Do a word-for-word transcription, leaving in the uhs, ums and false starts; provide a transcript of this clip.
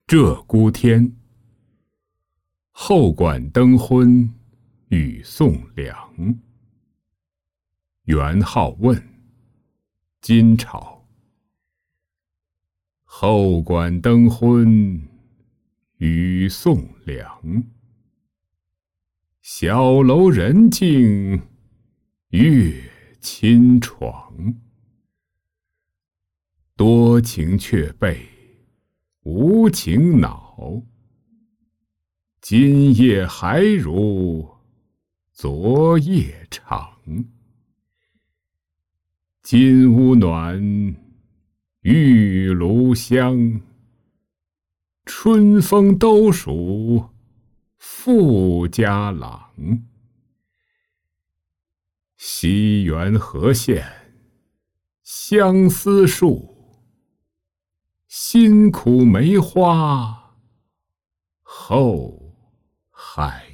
鹧鸪天，后馆灯昏雨送凉。元好问，金朝。后馆灯昏雨送凉，小楼人静月侵床。多情却被无情恼，今夜还如昨夜长。金屋暖，玉炉香，春风都属富家郎。西园何羡相思树，辛苦梅花后海